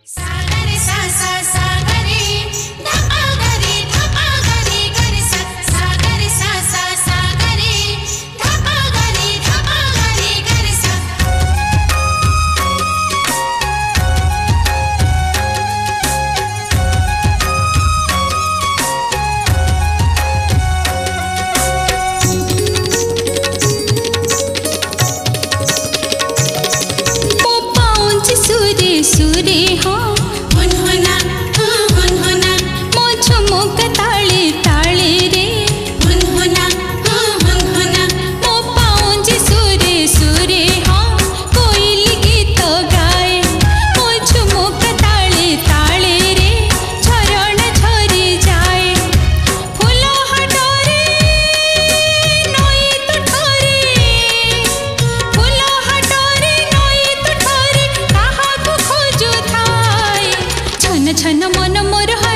सागरे सा सा सागरे धपा गरे गरे सा सागरे सा सा सागरे धपा गरे गरे सा। सुरे हो हुनहुना हुनहुना मो झुमुक ताले ताले रे हुनहुना हुनहुना मो पाँच सुरे सुरे हो कोयल गीत गाए मो झुमुक ताले ताले रे झरण झरी जाए फूल हाटरे नई तुठरे फूल हाटरे नई तुठरे छन छन मन मोर